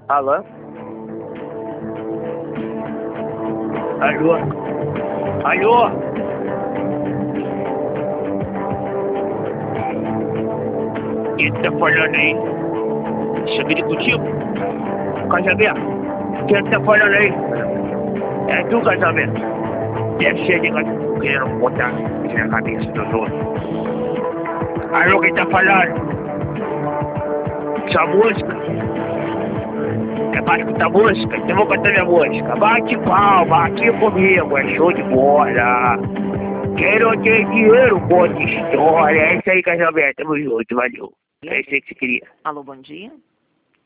Alô? Alô? Alô? Quem tá falando aí? Saber contigo? Casamento? Quem tá falando aí? É tu, casamento? Deve ser de querendo botar isso na cabeça dos outros. Alô, quem tá falando? Essa música? É pra escutar música? Então vou cantar minha música. Bate palma aqui comigo, é show de bola. Quero ter dinheiro, conta história. É isso aí, casamento. Tamo junto, valeu. É isso aí que você queria. Alô, bom dia.